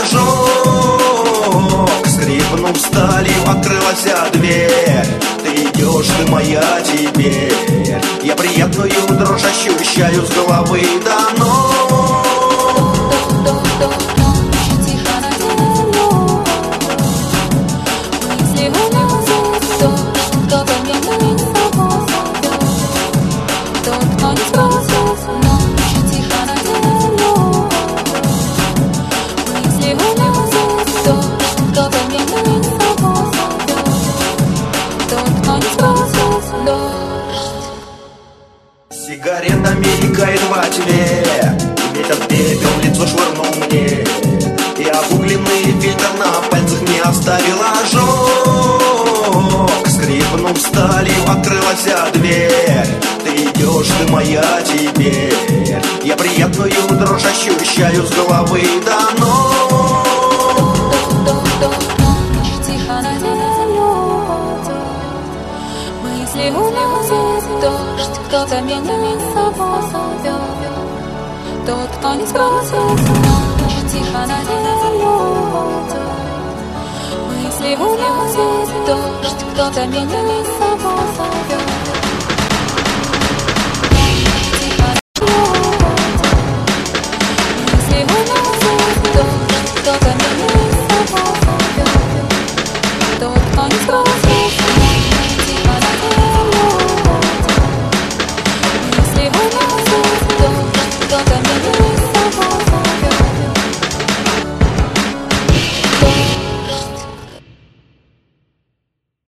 ожог. Скрипнув сталью, открылась дверь. Ты идешь, ты моя теперь. Я приятную дрожь ощущаю с головы до ног. Сигарета мелькает во тьме, ветер пепел в лицо швырнул мне, и обугленный фильтр на пальцах не оставил ожог. Скрипнув сталью, открылась дверь. Ты идешь, ты моя теперь. Я приятную дрожь ощущаю с головы до ног. Мысли уносит дождь, кто-то меня с собой зовет. Тот, кто не спросит, ночь тихо на землю идет. Мысли уносит дождь, кто-то меня с собой зовет.